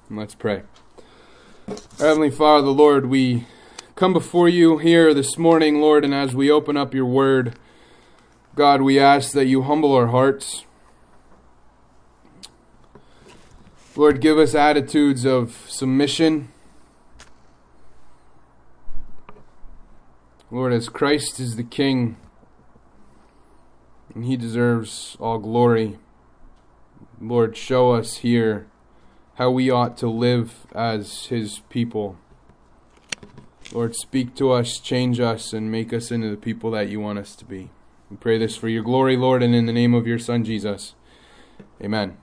Let's pray. Our Heavenly Father, Lord, we come before you here this morning, Lord, and as we open up your word, God, we ask that you humble our hearts. Lord, give us attitudes of submission. Lord, as Christ is the King, and He deserves all glory, Lord, show us here how we ought to live as His people. Lord, speak to us, change us, and make us into the people that you want us to be. We pray this for your glory, Lord, and in the name of your Son, Jesus. Amen.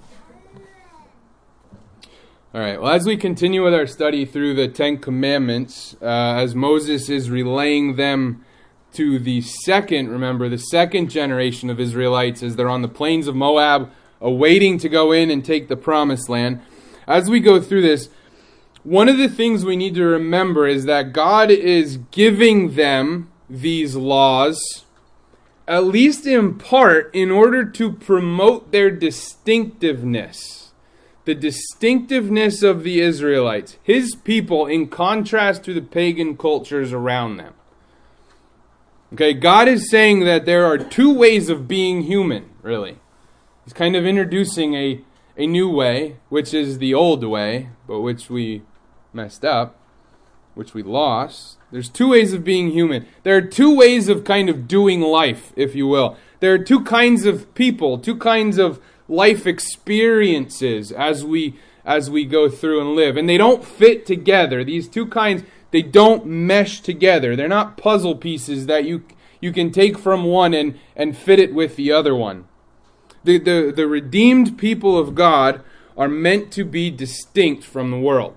All right, well, as we continue with our study through the Ten Commandments, as Moses is relaying them to the second generation of Israelites as they're on the plains of Moab, awaiting to go in and take the promised land. As we go through this, one of the things we need to remember is that God is giving them these laws, at least in part, in order to promote their distinctiveness. The distinctiveness of the Israelites, His people, in contrast to the pagan cultures around them. Okay, God is saying that there are two ways of being human, really. He's kind of introducing a new way, which is the old way, but which we messed up, which we lost. There's two ways of being human. There are two ways of kind of doing life, if you will. There are two kinds of people, two kinds of life experiences as we go through and live. And they don't fit together. These two kinds, they don't mesh together. They're not puzzle pieces that you can take from one and fit it with the other one. The redeemed people of God are meant to be distinct from the world.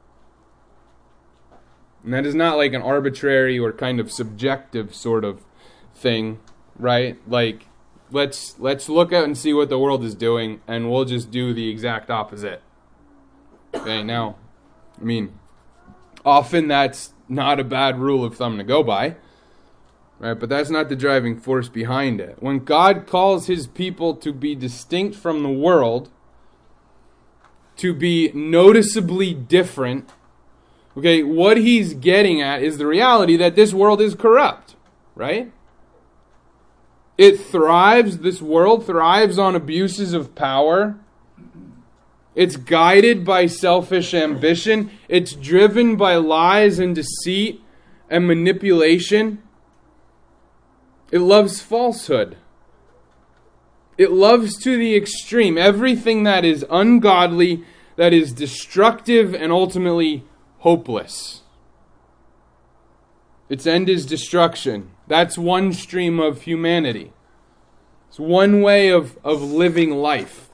And that is not like an arbitrary or kind of subjective sort of thing, right? Like, let's look at and see what the world is doing, and we'll just do the exact opposite. Okay, now, I mean, often that's not a bad rule of thumb to go by. Right, but that's not the driving force behind it. When God calls His people to be distinct from the world, to be noticeably different, okay, what He's getting at is the reality that this world is corrupt, right? This world thrives on abuses of power. It's guided by selfish ambition. It's driven by lies and deceit and manipulation. It loves falsehood. It loves to the extreme everything that is ungodly, that is destructive, and ultimately hopeless. Its end is destruction. That's one stream of humanity. It's one way of living life.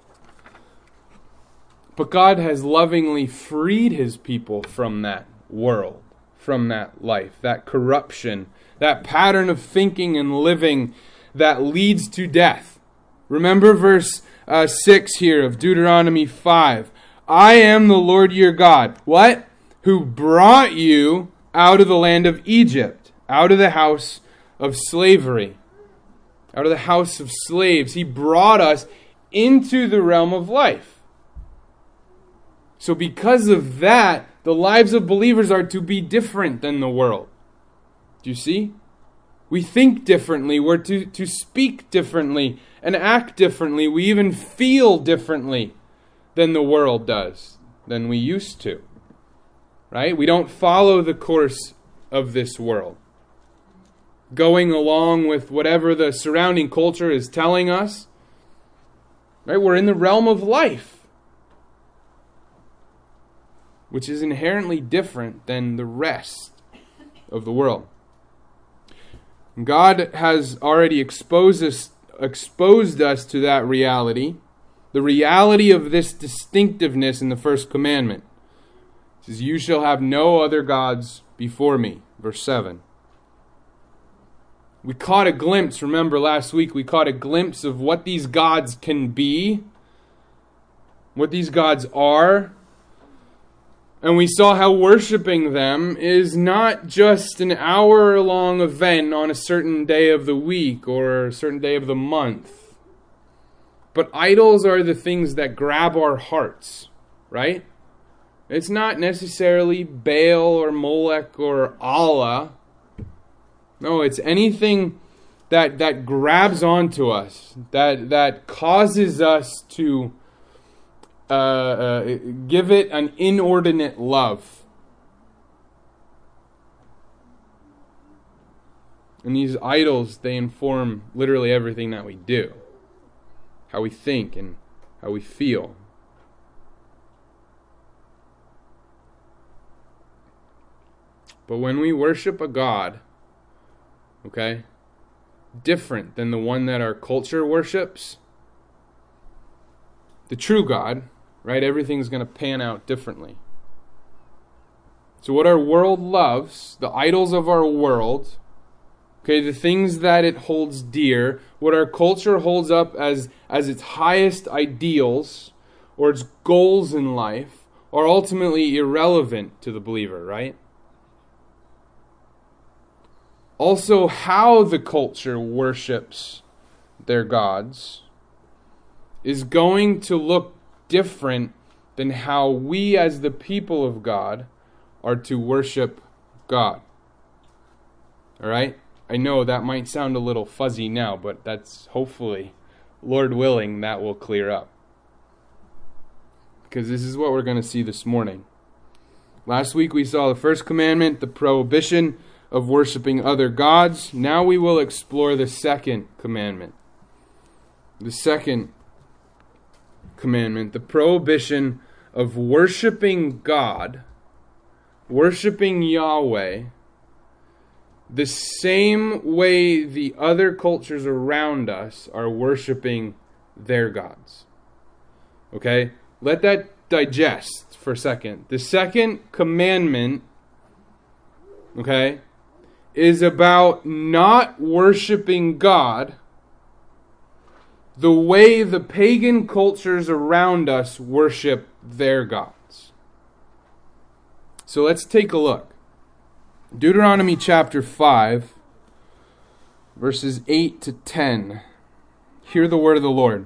But God has lovingly freed His people from that world, from that life, that corruption, that pattern of thinking and living that leads to death. Remember verse 6 here of Deuteronomy 5. I am the Lord your God. What? Who brought you out of the land of Egypt, out of the house of slavery, out of the house of slaves. He brought us into the realm of life. So because of that, the lives of believers are to be different than the world. Do you see? We think differently. We're to speak differently and act differently. We even feel differently than the world does, than we used to. Right? We don't follow the course of this world, going along with whatever the surrounding culture is telling us. Right? We're in the realm of life, which is inherently different than the rest of the world. God has already exposed us to that reality, the reality of this distinctiveness in the first commandment. It says, you shall have no other gods before me, verse 7. We caught a glimpse, remember last week, we caught a glimpse of what these gods can be, what these gods are. And we saw how worshiping them is not just an hour-long event on a certain day of the week or a certain day of the month. But idols are the things that grab our hearts, right? It's not necessarily Baal or Molech or Allah. No, it's anything that grabs onto us, that causes us to give it an inordinate love. And these idols, they inform literally everything that we do, how we think and how we feel. But when we worship a God, okay, different than the one that our culture worships, the true God, right, everything's going to pan out differently. So what our world loves, the idols of our world, okay, the things that it holds dear, what our culture holds up as its highest ideals or its goals in life, are ultimately irrelevant to the believer, right? Also, how the culture worships their gods is going to look different than how we as the people of God are to worship God. All right? I know that might sound a little fuzzy now, but that's hopefully, Lord willing, that will clear up. Because this is what we're going to see this morning. Last week we saw the first commandment, the prohibition of worshiping other gods. Now we will explore the second commandment. The second commandment, the prohibition of worshiping God, worshiping Yahweh, the same way the other cultures around us are worshiping their gods. Okay? Let that digest for a second. The second commandment, okay, is about not worshiping God the way the pagan cultures around us worship their gods. So let's take a look. Deuteronomy chapter 5, verses 8 to 10. Hear the word of the Lord.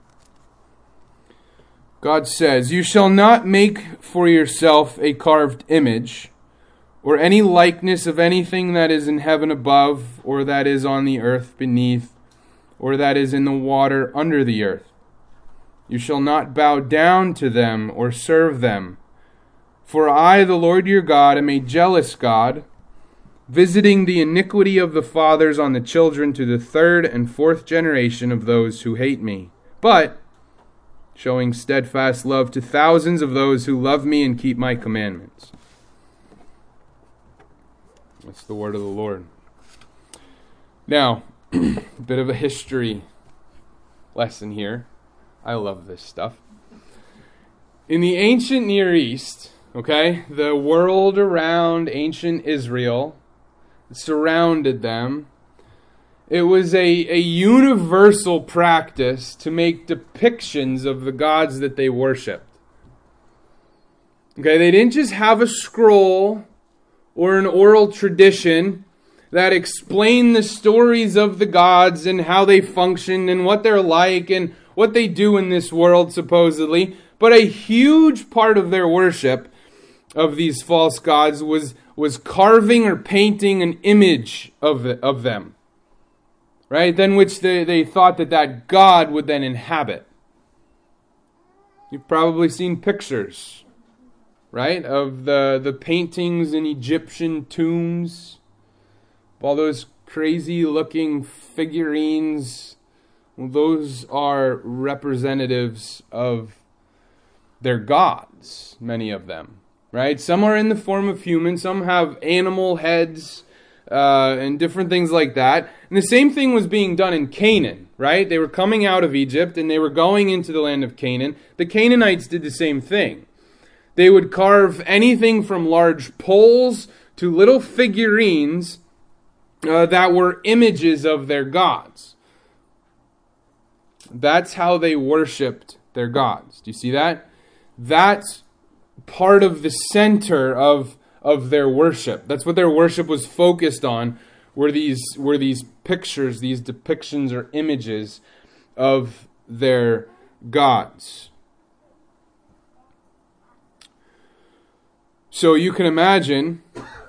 God says, "You shall not make for yourself a carved image, or any likeness of anything that is in heaven above, or that is on the earth beneath, or that is in the water under the earth. You shall not bow down to them or serve them. For I, the Lord your God, am a jealous God, visiting the iniquity of the fathers on the children to the third and fourth generation of those who hate me, but showing steadfast love to thousands of those who love me and keep my commandments." That's the word of the Lord. Now, a bit of a history lesson here. I love this stuff. In the ancient Near East, okay, the world around ancient Israel surrounded them. It was a universal practice to make depictions of the gods that they worshipped. Okay, they didn't just have a scroll or an oral tradition that explained the stories of the gods and how they function and what they're like and what they do in this world, supposedly. But a huge part of their worship of these false gods was carving or painting an image of them. Right? Then which they thought that God would then inhabit. You've probably seen pictures, right, of the paintings in Egyptian tombs, all those crazy looking figurines. Well, those are representatives of their gods, many of them, right? Some are in the form of humans, some have animal heads, and different things like that. And the same thing was being done in Canaan, right? They were coming out of Egypt and they were going into the land of Canaan. The Canaanites did the same thing. They would carve anything from large poles to little figurines that were images of their gods. That's how they worshipped their gods. Do you see that? That's part of the center of their worship. That's what their worship was focused on, were these pictures, these depictions or images of their gods. So you can imagine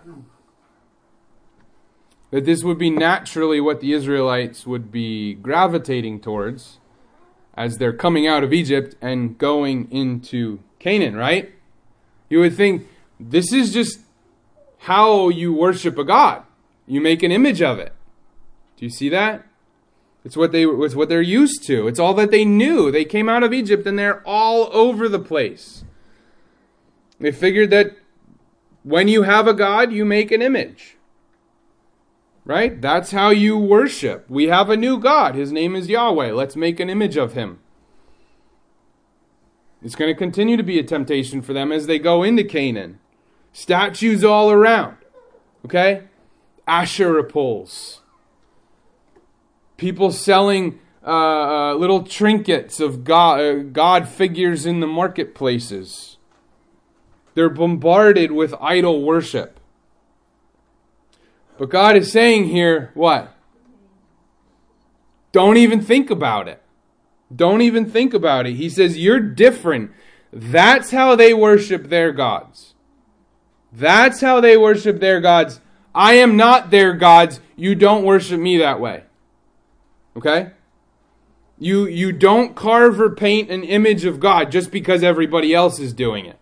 that this would be naturally what the Israelites would be gravitating towards as they're coming out of Egypt and going into Canaan, right? You would think this is just how you worship a god. You make an image of it. Do you see that? It's what they're used to. It's all that they knew. They came out of Egypt and they're all over the place. They figured that when you have a god, you make an image. Right? That's how you worship. We have a new God. His name is Yahweh. Let's make an image of him. It's going to continue to be a temptation for them as they go into Canaan. Statues all around. Okay? Asherah poles. People selling little trinkets of God figures in the marketplaces. They're bombarded with idol worship. But God is saying here, what? Don't even think about it. Don't even think about it. He says, you're different. That's how they worship their gods. That's how they worship their gods. I am not their gods. You don't worship me that way. Okay? You don't carve or paint an image of God just because everybody else is doing it.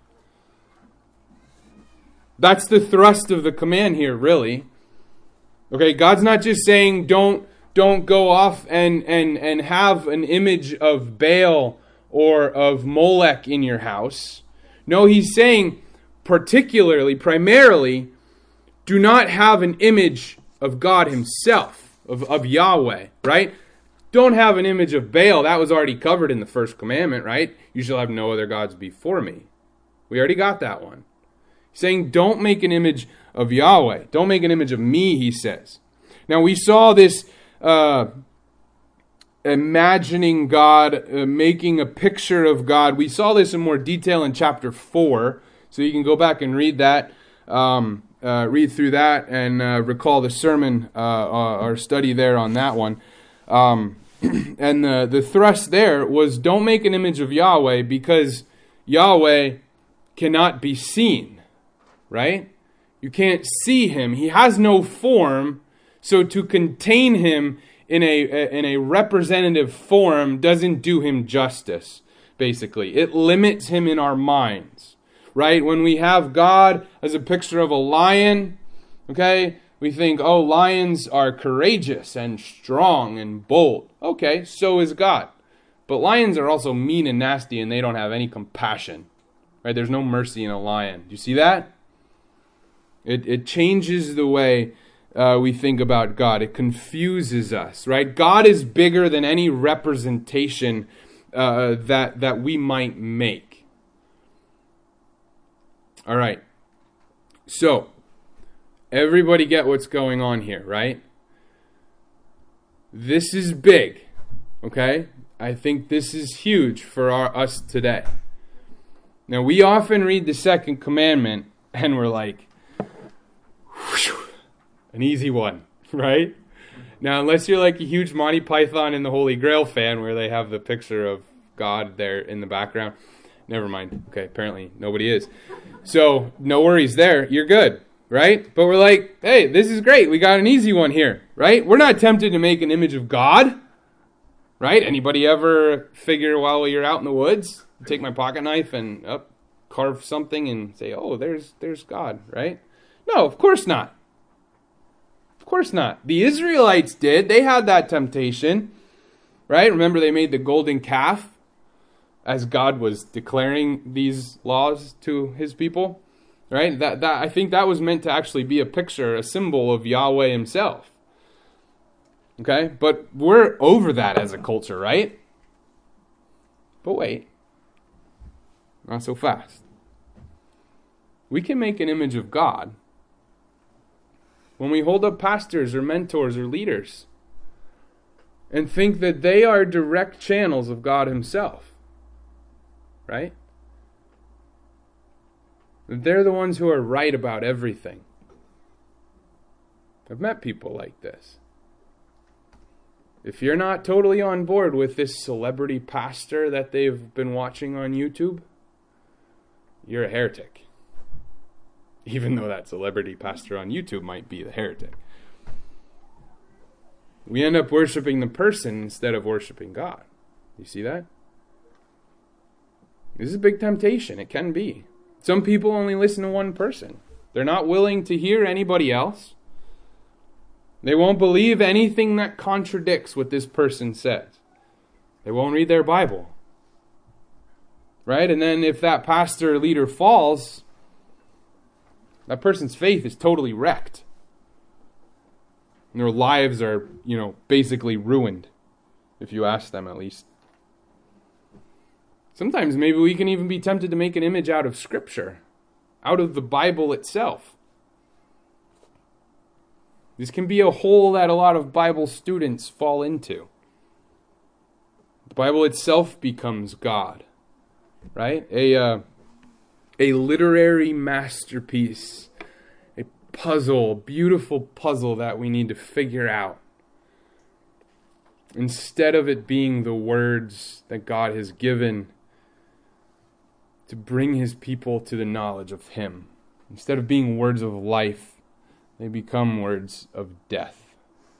That's the thrust of the command here, really. Okay, God's not just saying don't go off and have an image of Baal or of Molech in your house. No, he's saying primarily, do not have an image of God himself, of Yahweh, right? Don't have an image of Baal. That was already covered in the first commandment, right? You shall have no other gods before me. We already got that one. He's saying don't make an image of Yahweh. Don't make an image of me, he says. Now we saw this imagining God, making a picture of God. We saw this in more detail in chapter 4. So you can go back and read that, read through that and recall the sermon, our study there on that one. And the thrust there was don't make an image of Yahweh because Yahweh cannot be seen. Right? You can't see him. He has no form. So to contain him in a representative form doesn't do him justice, basically. It limits him in our minds. Right? When we have God as a picture of a lion, okay, we think, oh, lions are courageous and strong and bold. Okay, so is God. But lions are also mean and nasty and they don't have any compassion. Right? There's no mercy in a lion. Do you see that? It changes the way we think about God. It confuses us, right? God is bigger than any representation that we might make. All right. So, everybody get what's going on here, right? This is big, okay? I think this is huge for us today. Now, we often read the second commandment and we're like, an easy one, right? Now, unless you're like a huge Monty Python and the Holy Grail fan where they have the picture of God there in the background. Never mind. Okay, apparently nobody is. So, no worries there. You're good, right? But we're like, hey, this is great. We got an easy one here, right? We're not tempted to make an image of God, right? Anybody ever figure while you're out in the woods, take my pocket knife and carve something and say, oh, there's God, right? No, of course not. Of course not. The Israelites did. They had that temptation, right? Remember they made the golden calf as God was declaring these laws to his people, right? That I think that was meant to actually be a picture, a symbol of Yahweh himself. Okay? But we're over that as a culture, right? But wait. Not so fast. We can make an image of God when we hold up pastors or mentors or leaders and think that they are direct channels of God himself. Right? That they're the ones who are right about everything. I've met people like this. If you're not totally on board with this celebrity pastor that they've been watching on YouTube, you're a heretic. even though that celebrity pastor on YouTube might be the heretic. We end up worshiping the person instead of worshiping God. You see that? This is a big temptation. It can be. Some people only listen to one person. They're not willing to hear anybody else. They won't believe anything that contradicts what this person says. They won't read their Bible. Right? And then if that pastor or leader falls, that person's faith is totally wrecked. And their lives are, basically ruined, if you ask them at least. Sometimes maybe we can even be tempted to make an image out of Scripture, out of the Bible itself. This can be a hole that a lot of Bible students fall into. The Bible itself becomes God, right? A literary masterpiece, a puzzle, a beautiful puzzle that we need to figure out. Instead of it being the words that God has given to bring His people to the knowledge of Him. Instead of being words of life, they become words of death.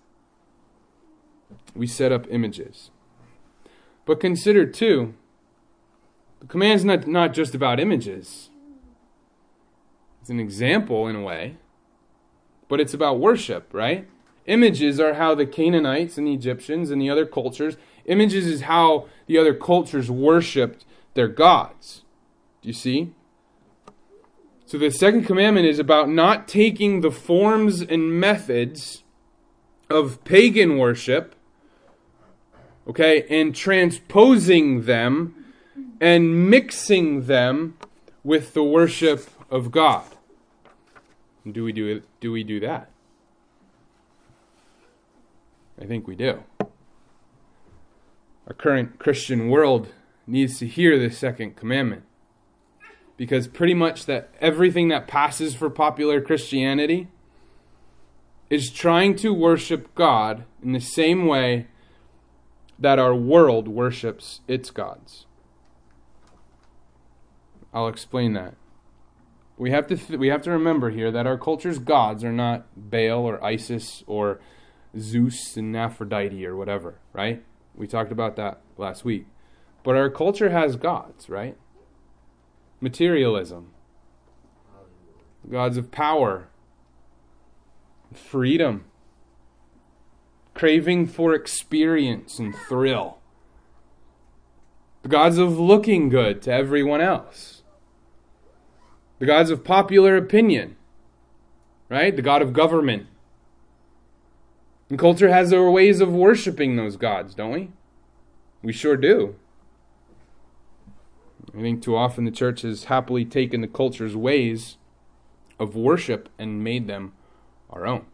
We set up images. But consider too, the command's not just about images. It's an example in a way, but it's about worship, right? Images are how the Canaanites and the Egyptians and the other cultures, images is how the other cultures worshipped their gods. Do you see? So the second commandment is about not taking the forms and methods of pagan worship, okay, and transposing them and mixing them with the worship of God. And do we do that? I think we do. Our current Christian world needs to hear the second commandment. Because pretty much that everything that passes for popular Christianity is trying to worship God in the same way that our world worships its gods. I'll explain that. We have to remember here that our culture's gods are not Baal or Isis or Zeus and Aphrodite or whatever, right? We talked about that last week. But our culture has gods, right? Materialism, gods of power, freedom, craving for experience and thrill, the gods of looking good to everyone else, the gods of popular opinion, right? The god of government. And culture has our ways of worshiping those gods, don't we? We sure do. I think too often the church has happily taken the culture's ways of worship and made them our own.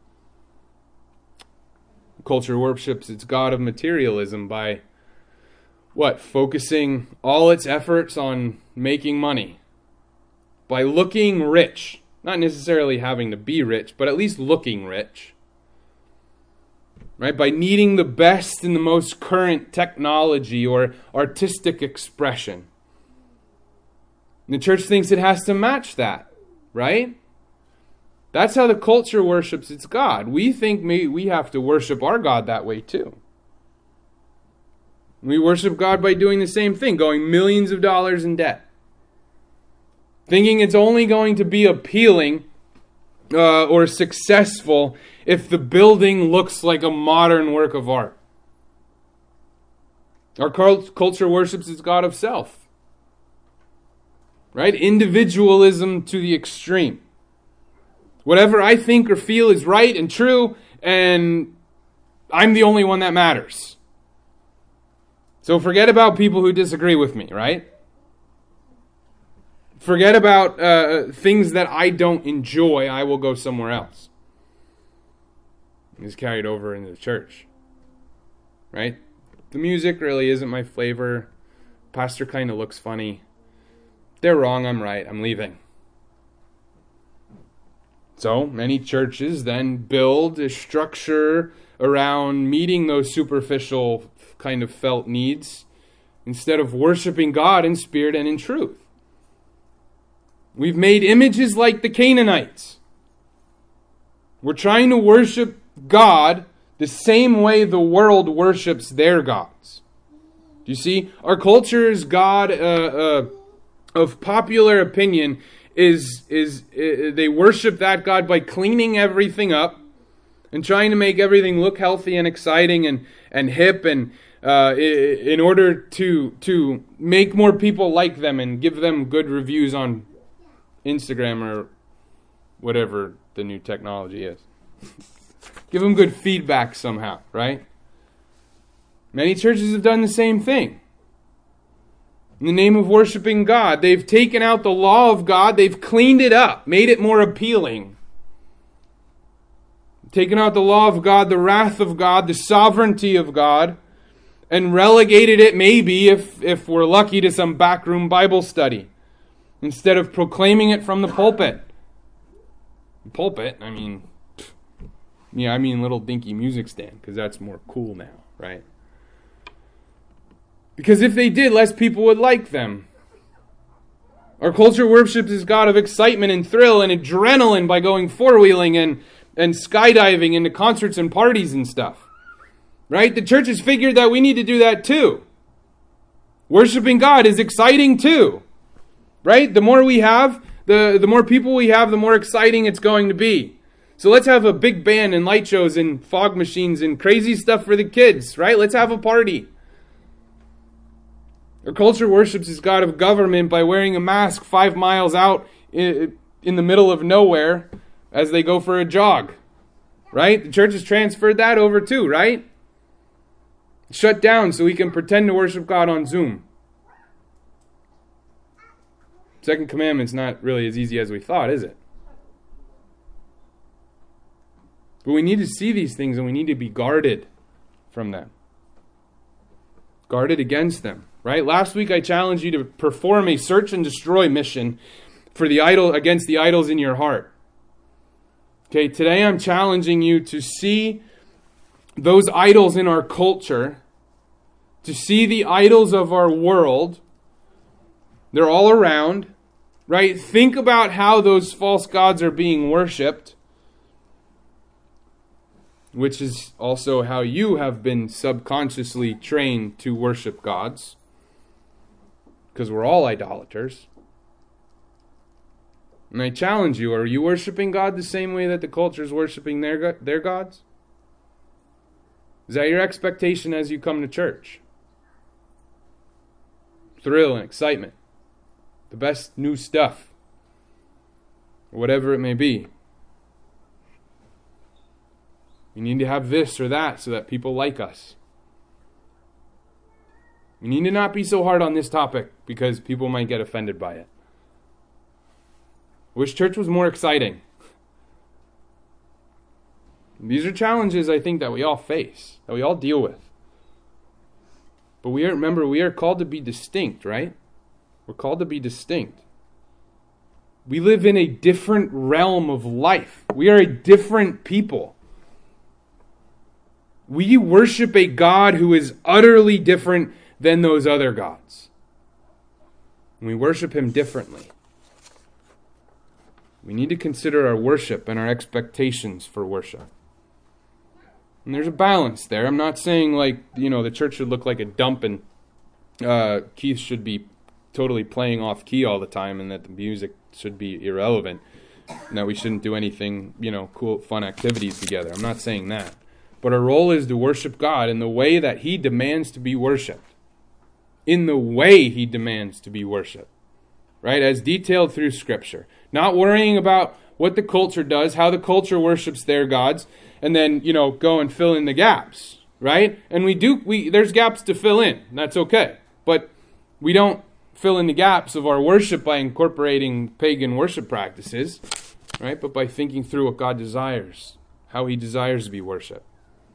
Culture worships its god of materialism by focusing all its efforts on making money. By looking rich. Not necessarily having to be rich, but at least looking rich. Right? By needing the best and the most current technology or artistic expression. And the church thinks it has to match that, right? That's how the culture worships its God. We think we have to worship our God that way too. We worship God by doing the same thing, going millions of dollars in debt. Thinking it's only going to be appealing or successful if the building looks like a modern work of art. Our culture worships its God of self. Right? Individualism to the extreme. Whatever I think or feel is right and true, and I'm the only one that matters. So forget about people who disagree with me, right? Forget about things that I don't enjoy. I will go somewhere else. It's carried over into the church. Right? The music really isn't my flavor. Pastor kind of looks funny. They're wrong, I'm right, I'm leaving. So many churches then build a structure around meeting those superficial kind of felt needs instead of worshiping God in spirit and in truth. We've made images like the Canaanites. We're trying to worship God the same way the world worships their gods. Do you see? Our culture's God of popular opinion is they worship that God by cleaning everything up and trying to make everything look healthy and exciting and hip, and in order to make more people like them and give them good reviews on Instagram or whatever the new technology is. Give them good feedback somehow, right? Many churches have done the same thing. In the name of worshiping God, they've taken out the law of God, they've cleaned it up, made it more appealing. Taken out the law of God, the wrath of God, the sovereignty of God, and relegated it maybe, if we're lucky, to some backroom Bible study, instead of proclaiming it from the pulpit. Pulpit, I mean little dinky music stand, because that's more cool now, right? Because if they did, less people would like them. Our culture worships this God of excitement and thrill and adrenaline by going four-wheeling and skydiving into concerts and parties and stuff. Right? The church has figured that we need to do that too. Worshiping God is exciting too. Right? The more we have, the more people we have, the more exciting it's going to be. So let's have a big band and light shows and fog machines and crazy stuff for the kids. Right? Let's have a party. Our culture worships this God of government by wearing a mask 5 miles out in the middle of nowhere as they go for a jog. Right? The church has transferred that over too, right? Shut down so we can pretend to worship God on Zoom. Second commandment's not really as easy as we thought, is it? But we need to see these things and we need to be guarded from them. Guarded against them. Right? Last week I challenged you to perform a search and destroy mission for the idol against the idols in your heart. Okay, today I'm challenging you to see those idols in our culture, to see the idols of our world. They're all around, right? Think about how those false gods are being worshipped, which is also how you have been subconsciously trained to worship gods. Because we're all idolaters. And I challenge you, are you worshiping God the same way that the culture is worshiping their gods? Is that your expectation as you come to church? Thrill and excitement. The best new stuff. Or whatever it may be. We need to have this or that so that people like us. We need to not be so hard on this topic because people might get offended by it. I wish church was more exciting. These are challenges I think that we all face, that we all deal with. But we are called to be distinct, right? We're called to be distinct. We live in a different realm of life. We are a different people. We worship a God who is utterly different than those other gods. And we worship Him differently. We need to consider our worship and our expectations for worship. And there's a balance there. I'm not saying the church should look like a dump and Keith should be totally playing off key all the time and that the music should be irrelevant. And that we shouldn't do anything, cool, fun activities together. I'm not saying that. But our role is to worship God in the way that He demands to be worshipped. In the way He demands to be worshipped. Right? As detailed through Scripture. Not worrying about what the culture does, how the culture worships their gods, and then, go and fill in the gaps. Right? And there's gaps to fill in. That's okay. But we don't fill in the gaps of our worship by incorporating pagan worship practices. Right? But by thinking through what God desires. How He desires to be worshipped.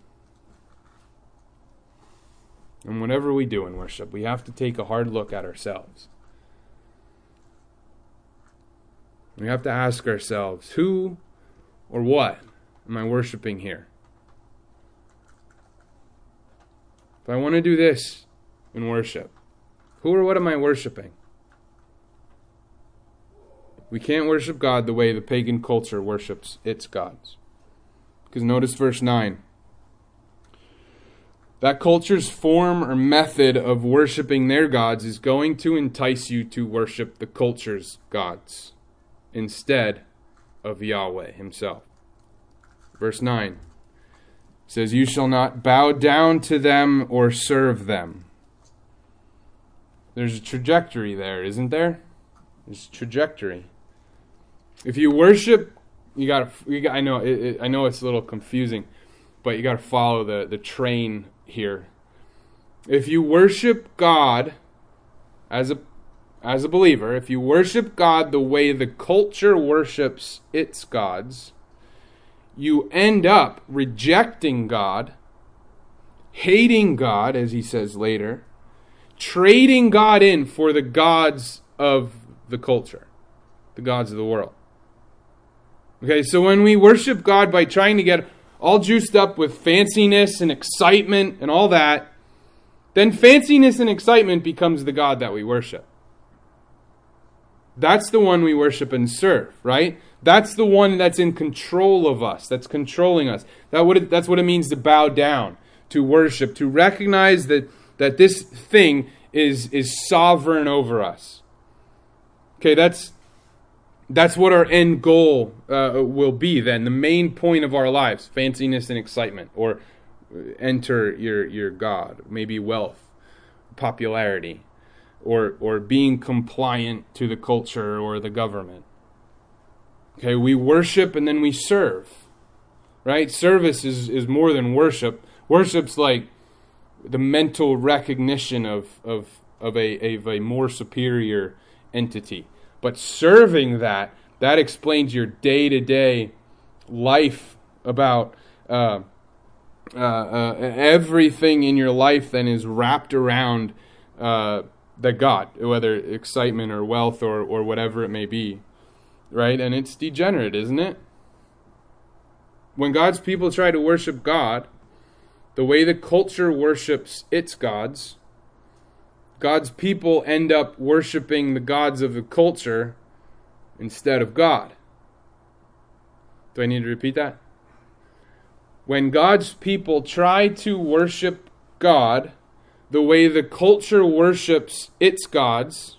And whatever we do in worship, we have to take a hard look at ourselves. We have to ask ourselves, who or what am I worshiping here? If I want to do this in worship, who or what am I worshiping? We can't worship God the way the pagan culture worships its gods. Because notice verse 9. That culture's form or method of worshiping their gods is going to entice you to worship the culture's gods instead of Yahweh himself. Verse 9 says, "You shall not bow down to them or serve them." There's a trajectory there, isn't there? There's a trajectory. If you worship, I know it's a little confusing, but you got to follow the train here. If you worship God as a believer, if you worship God the way the culture worships its gods, you end up rejecting God, hating God, as he says later, trading God in for the gods of the culture, the gods of the world. Okay, so when we worship God by trying to get all juiced up with fanciness and excitement and all that, then fanciness and excitement becomes the God that we worship. That's the one we worship and serve, right? That's the one that's in control of us, that's controlling us. That's what it means to bow down, to worship, to recognize that this thing is sovereign over us. Okay, that's what our end goal will be then. The main point of our lives, fanciness and excitement, or enter your God, maybe wealth, popularity, or being compliant to the culture or the government. Okay, we worship and then we serve, right? Service is more than worship. Worship's like the mental recognition of a more superior entity. But serving that explains your day-to-day life about everything in your life then is wrapped around the God, whether excitement or wealth or whatever it may be, right? And it's degenerate, isn't it? When God's people try to worship God the way the culture worships its gods, God's people end up worshiping the gods of the culture instead of God. Do I need to repeat that? When God's people try to worship God the way the culture worships its gods,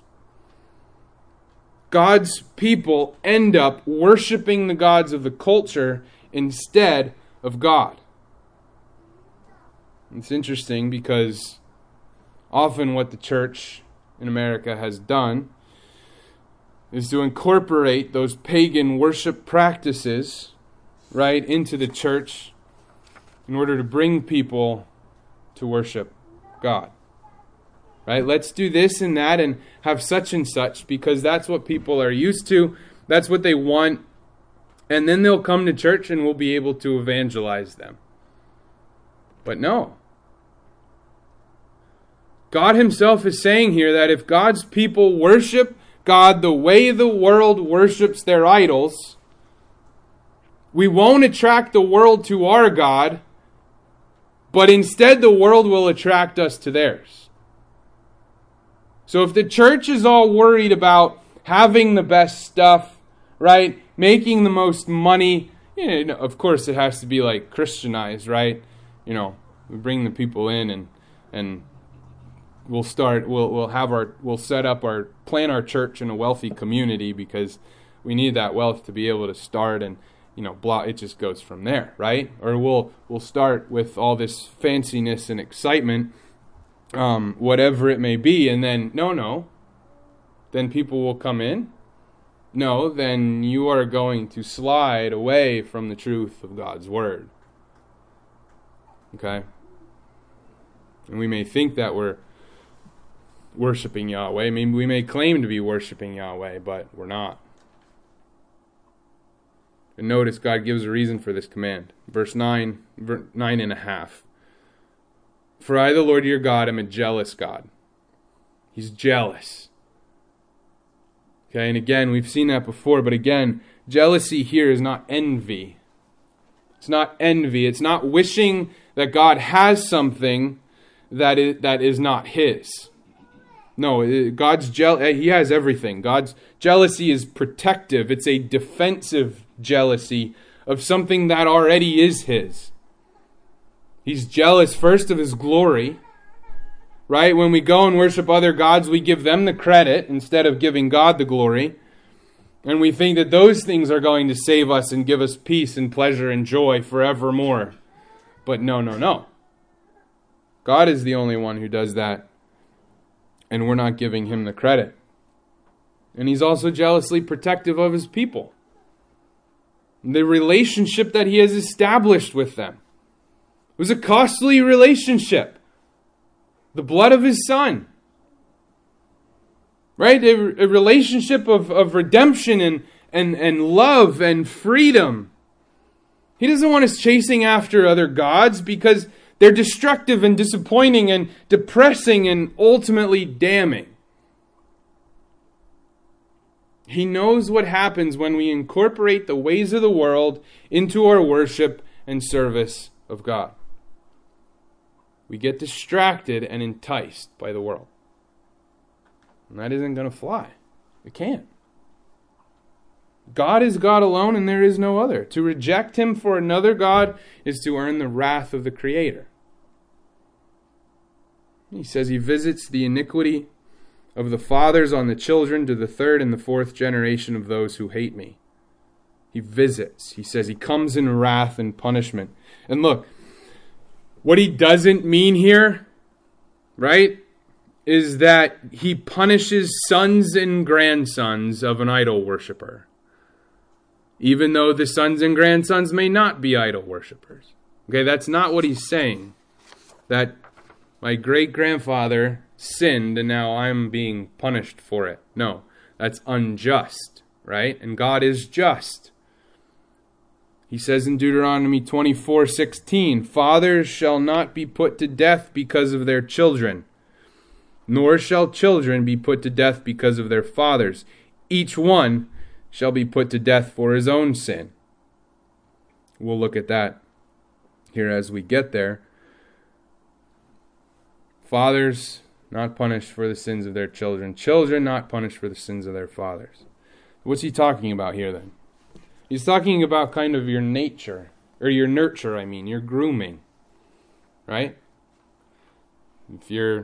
God's people end up worshiping the gods of the culture instead of God. It's interesting because often what the church in America has done is to incorporate those pagan worship practices, right, into the church in order to bring people to worship God. Right? Let's do this and that and have such and such because that's what people are used to. That's what they want. And then they'll come to church and we'll be able to evangelize them. But no. God himself is saying here that if God's people worship God the way the world worships their idols, we won't attract the world to our God, but instead the world will attract us to theirs. So if the church is all worried about having the best stuff, right, making the most money, of course it has to be like Christianized, right? We bring the people in and we'll plan our church in a wealthy community because we need that wealth to be able to start and it just goes from there, right? Or we'll start with all this fanciness and excitement, whatever it may be, and then then people will come in. No, then you are going to slide away from the truth of God's word. Okay? And we may think that we're worshiping Yahweh. I mean, we may claim to be worshiping Yahweh, but we're not. And notice God gives a reason for this command. Verse 9.5. For I, the Lord your God, am a jealous God. He's jealous. Okay, and again, we've seen that before, but again, jealousy here is not envy. It's not envy. It's not wishing that God has something that is not his. No, He has everything. God's jealousy is protective. It's a defensive jealousy of something that already is His. He's jealous first of His glory, right? When we go and worship other gods, we give them the credit instead of giving God the glory. And we think that those things are going to save us and give us peace and pleasure and joy forevermore. But no. God is the only one who does that. And we're not giving Him the credit. And He's also jealously protective of His people. The relationship that He has established with them. It was a costly relationship. The blood of His Son. Right? A relationship of redemption and love and freedom. He doesn't want us chasing after other gods because they're destructive and disappointing and depressing and ultimately damning. He knows what happens when we incorporate the ways of the world into our worship and service of God. We get distracted and enticed by the world. And that isn't going to fly. It can't. God is God alone and there is no other. To reject Him for another God is to earn the wrath of the Creator. He says He visits the iniquity of the fathers on the children to the third and the fourth generation of those who hate me. He visits. He says He comes in wrath and punishment. And look, what He doesn't mean here, right, is that He punishes sons and grandsons of an idol worshiper. Even though the sons and grandsons may not be idol worshippers. Okay, that's not what He's saying. That my great-grandfather sinned and now I'm being punished for it. No, that's unjust, right? And God is just. He says in Deuteronomy 24:16, fathers shall not be put to death because of their children, nor shall children be put to death because of their fathers. Each one shall be put to death for his own sin. We'll look at that here as we get there. Fathers not punished for the sins of their children. Children not punished for the sins of their fathers. What's he talking about here then? He's talking about kind of your nature, or your nurture, your grooming. Right? If your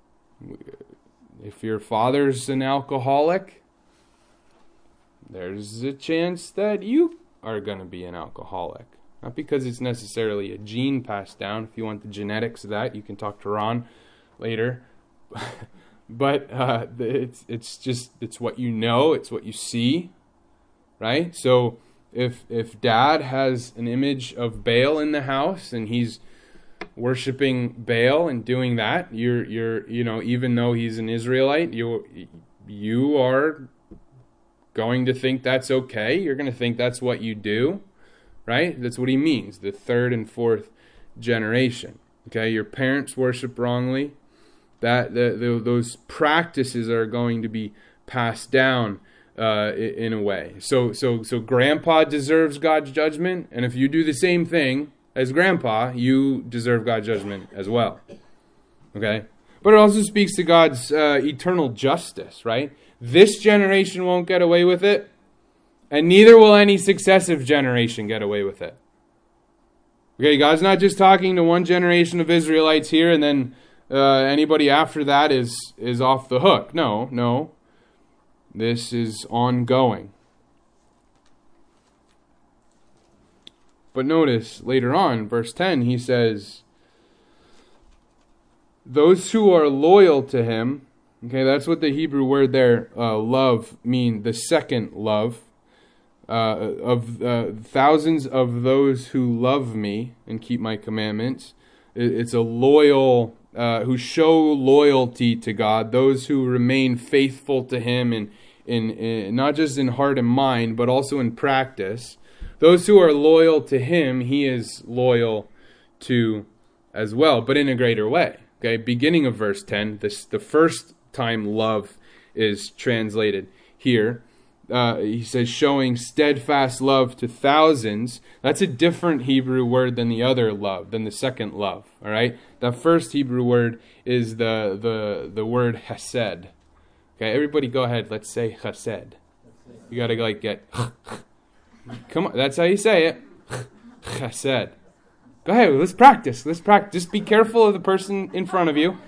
father's an alcoholic, there's a chance that you are going to be an alcoholic. Not because it's necessarily a gene passed down. If you want the genetics of that, you can talk to Ron later. But it's what you know, it's what you see, right? So if Dad has an image of Baal in the house and he's worshiping Baal and doing that, you're even though he's an Israelite, you are going to think that's okay. You're going to think that's what you do, right? That's what he means, the third and fourth generation. Okay, your parents worship wrongly. Those practices are going to be passed down in a way. So Grandpa deserves God's judgment, and if you do the same thing as Grandpa, you deserve God's judgment as well. Okay, but it also speaks to God's eternal justice, right? This generation won't get away with it, and neither will any successive generation get away with it. Okay, God's not just talking to one generation of Israelites here, and then anybody after that is off the hook. No. This is ongoing. But notice later on, verse 10, he says, those who are loyal to Him, okay, that's what the Hebrew word there, love, mean the second love, of thousands of those who love me and keep my commandments. It's a loyal, who show loyalty to God, those who remain faithful to Him in not just in heart and mind, but also in practice. Those who are loyal to Him, He is loyal to as well, but in a greater way. Okay, beginning of verse 10, the first time love is translated here. he says showing steadfast love to thousands. That's a different Hebrew word than the other love, than the second love. All right, the first Hebrew word is the word hesed. Okay, everybody, go ahead. Let's say chesed. You gotta like get. Come on, that's how you say it. Chesed. Go ahead. Let's practice. Let's practice. Just be careful of the person in front of you.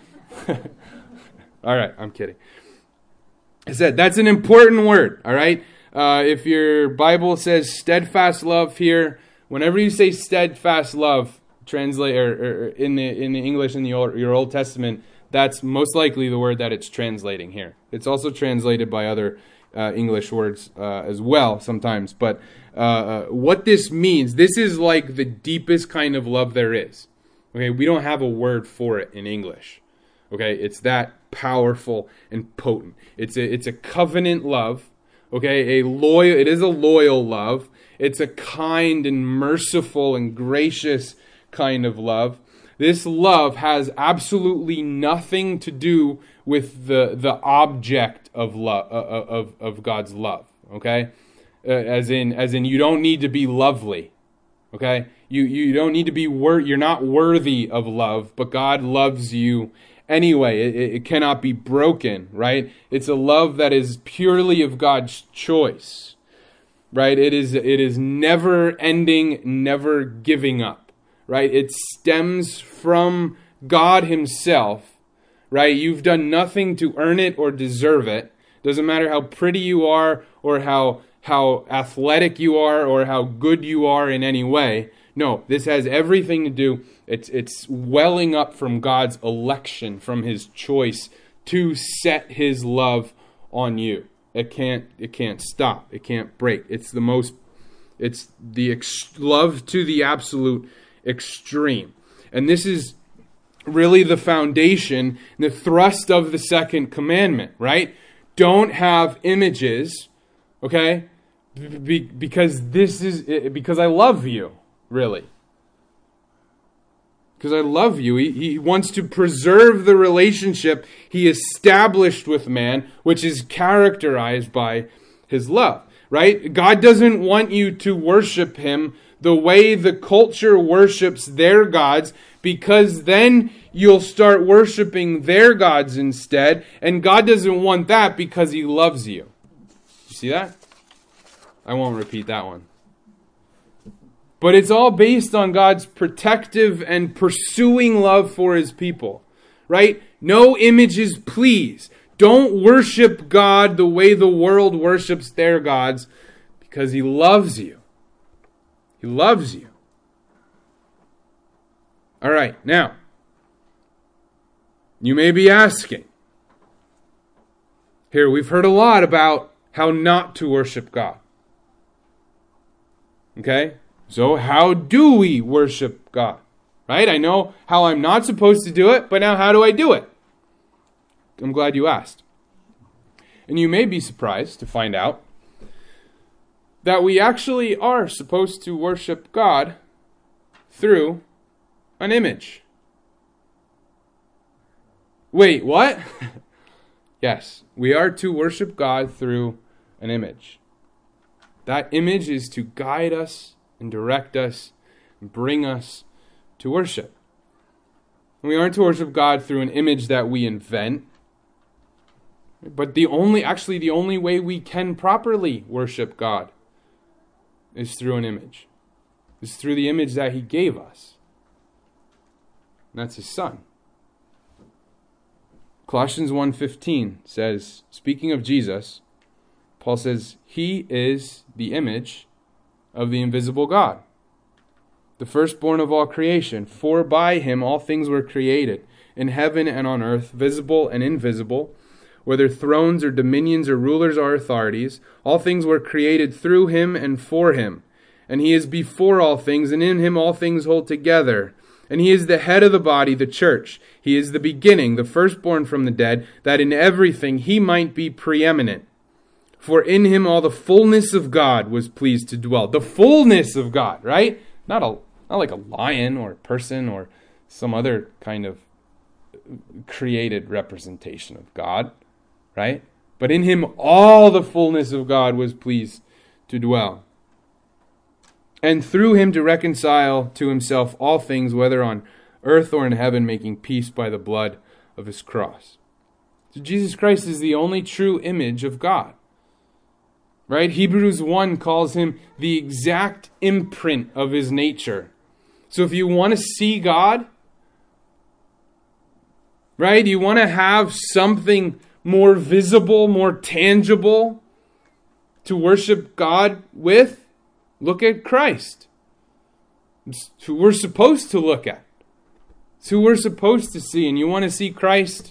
All right, I'm kidding. Chesed. That's an important word. All right. If your Bible says steadfast love here, whenever you say steadfast love, translate or in the English in your Old Testament, that's most likely the word that it's translating here. It's also translated by other English words as well sometimes. But what this means, this is like the deepest kind of love there is. Okay, we don't have a word for it in English. Okay, it's that powerful and potent. It's a covenant love. Okay, it is a loyal love. It's a kind and merciful and gracious kind of love. This love has absolutely nothing to do with the object of love of God's love. Okay, as in you don't need to be lovely. Okay, you don't need to be you're not worthy of love, but God loves you anyway. It cannot be broken. Right? It's a love that is purely of God's choice. Right? It is never ending, never giving up. Right? It stems from God Himself. Right? You've done nothing to earn it or deserve it. Doesn't matter how pretty you are or how athletic you are or how good you are in any way. No, this has everything to do. It's welling up from God's election, from His choice to set His love on you. It can't stop. It can't break. It's the love to the absolute extreme. And this is really the foundation, the thrust of the second commandment, right? Don't have images, okay? Because I love you, really. Because I love you. He wants to preserve the relationship He established with man, which is characterized by His love, right? God doesn't want you to worship Him the way the culture worships their gods, because then you'll start worshiping their gods instead, and God doesn't want that because He loves you. You see that? I won't repeat that one. But it's all based on God's protective and pursuing love for His people, right? No images, please. Don't worship God the way the world worships their gods, because He loves you. He loves you. All right, now, you may be asking, here, we've heard a lot about how not to worship God. Okay? So how do we worship God? Right? I know how I'm not supposed to do it, but now how do I do it? I'm glad you asked. And you may be surprised to find out that we actually are supposed to worship God through an image. Wait, what? Yes, we are to worship God through an image. That image is to guide us and direct us and bring us to worship. And we aren't to worship God through an image that we invent. But the only way we can properly worship God is through an image. It's through the image that He gave us. And that's His Son. Colossians 1:15 says, speaking of Jesus, Paul says, He is the image of the invisible God, the firstborn of all creation. For by Him all things were created, in heaven and on earth, visible and invisible, whether thrones or dominions or rulers or authorities. All things were created through Him and for Him. And He is before all things, and in Him all things hold together. And He is the head of the body, the church. He is the beginning, the firstborn from the dead, that in everything He might be preeminent. For in Him all the fullness of God was pleased to dwell. The fullness of God, right? Not like a lion or a person or some other kind of created representation of God, right? But in him all the fullness of God was pleased to dwell. And through him to reconcile to himself all things, whether on earth or in heaven, making peace by the blood of his cross. So Jesus Christ is the only true image of God. Right? Hebrews 1 calls him the exact imprint of his nature. So if you want to see God, right? You want to have something more visible, more tangible to worship God with? Look at Christ. It's who we're supposed to look at. It's who we're supposed to see. And you want to see Christ?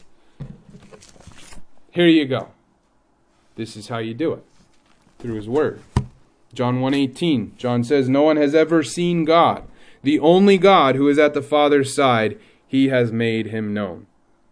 Here you go. This is how you do it. Through his word. John 1:18. John says, "No one has ever seen God. The only God who is at the Father's side, he has made him known."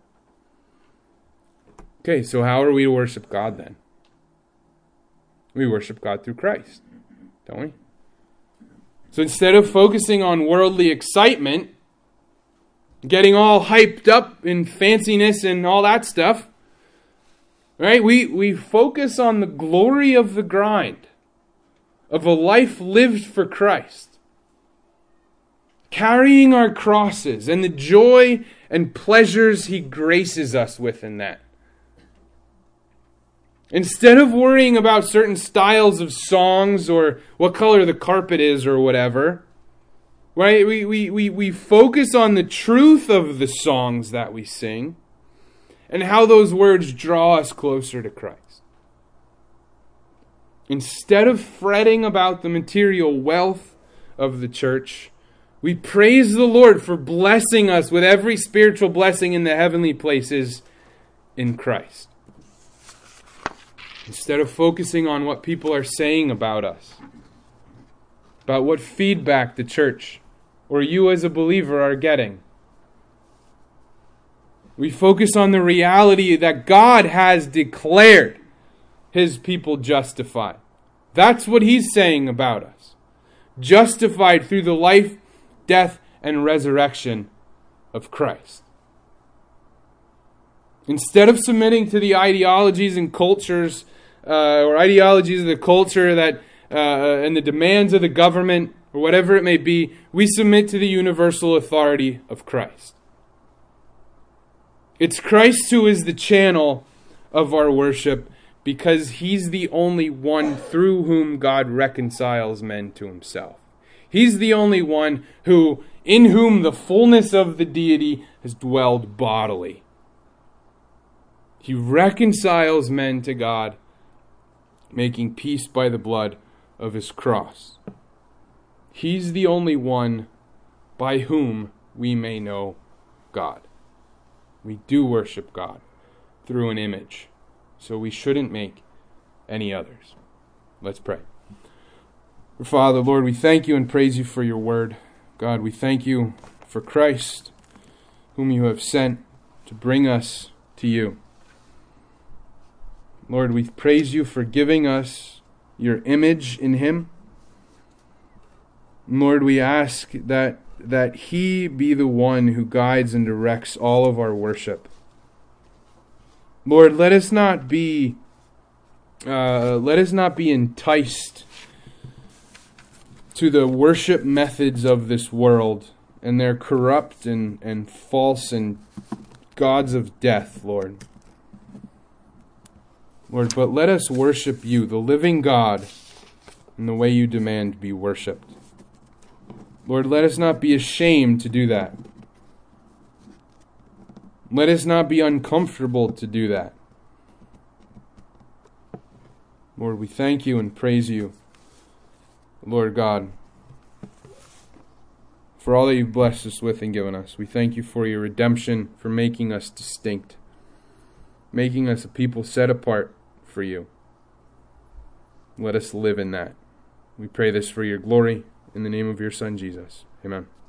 Okay, so how are we to worship God then? We worship God through Christ, don't we? So instead of focusing on worldly excitement, getting all hyped up in fanciness and all that stuff, right? We focus on the glory of the grind, of a life lived for Christ, carrying our crosses and the joy and pleasures he graces us with in that. Instead of worrying about certain styles of songs or what color the carpet is or whatever, right? We focus on the truth of the songs that we sing and how those words draw us closer to Christ. Instead of fretting about the material wealth of the church, we praise the Lord for blessing us with every spiritual blessing in the heavenly places in Christ. Instead of focusing on what people are saying about us, about what feedback the church or you as a believer are getting, we focus on the reality that God has declared his people justified. That's what he's saying about us. Justified through the life, death, and resurrection of Christ. Instead of submitting to the ideologies and cultures or ideologies of the culture that and the demands of the government or whatever it may be, we submit to the universal authority of Christ. It's Christ who is the channel of our worship because he's the only one through whom God reconciles men to himself. He's the only one in whom the fullness of the deity has dwelled bodily. He reconciles men to God, making peace by the blood of his cross. He's the only one by whom we may know God. We do worship God through an image, so we shouldn't make any others. Let's pray. Father, Lord, we thank you and praise you for your word. God, we thank you for Christ, whom you have sent to bring us to you. Lord, we praise you for giving us your image in him. Lord, we ask that he be the one who guides and directs all of our worship. Lord, let us not be enticed to the worship methods of this world and their corrupt and false and gods of death, Lord. Lord, but let us worship you, the living God, in the way you demand to be worshipped. Lord, let us not be ashamed to do that. Let us not be uncomfortable to do that. Lord, we thank you and praise you, Lord God, for all that you've blessed us with and given us. We thank you for your redemption, for making us distinct, making us a people set apart for you. Let us live in that. We pray this for your glory, in the name of your Son, Jesus. Amen.